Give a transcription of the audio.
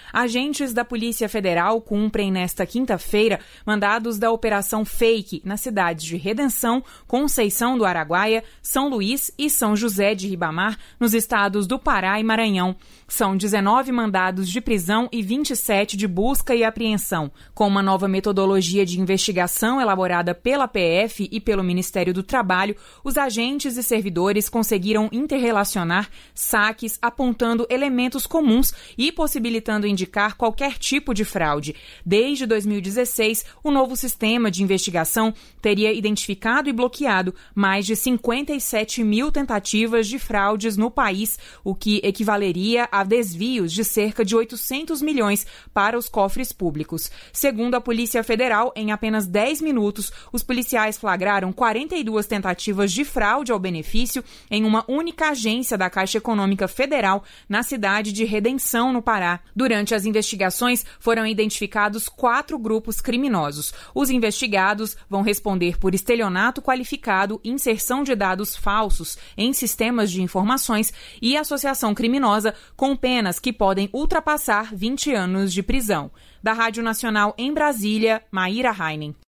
Agentes da Polícia Federal cumprem nesta quinta-feira mandados da Operação Fake nas cidades de Redenção, Conceição do Araguaia, São Luís e São José de Ribamar, nos estados do Pará e Maranhão. São 19 mandados de prisão e 27 de busca e apreensão. Com uma nova metodologia de investigação elaborada pela PF e pelo Ministério do Trabalho, os agentes e servidores conseguiram interrelacionar saques apontando elementos comuns e possibilitando indicar qualquer tipo de fraude. Desde 2016, o novo sistema de investigação teria identificado e bloqueado mais de 57 mil tentativas de fraudes no país, o que equivaleria a desvios de cerca de 800 milhões para os cofres públicos. Segundo a Polícia Federal, em apenas 10 minutos, os policiais flagraram 42 tentativas de fraude ao benefício em uma única agência da Caixa Econômica Federal na cidade de Redenção, no Pará. Durante as investigações, foram identificados 4 grupos criminosos. Os investigados vão responder por estelionato qualificado, inserção de dados falsos em sistemas de informações e associação criminosa com penas que podem ultrapassar 20 anos de prisão. Da Rádio Nacional em Brasília, Maíra Heinen.